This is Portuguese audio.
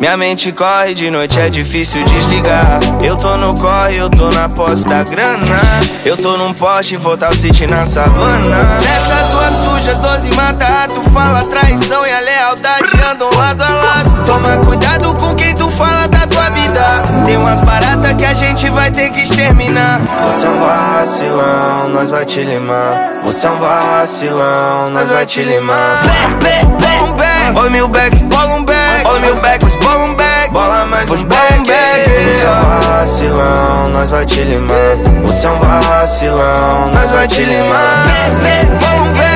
Minha mente corre, de noite é difícil desligar. Eu tô no corre, eu tô na posse da grana. Eu tô num poste, Voltal City na savana. Nessas ruas sujas, 12 mata-rato. Fala traição e a lealdade andam lado a lado. Toma cuidado com quem tu fala da tua vida. Tem umas baratas que a gente vai ter que exterminar. Você é um vacilão, nós vai te limar. Você é um vacilão, nós vai te limar. Oi mil bags, bola um bag. Oi mil bags, bola um bag. Bola mais um bag. Você é um vacilão, nós vai te limar. Você é um vacilão, nós vai te limar.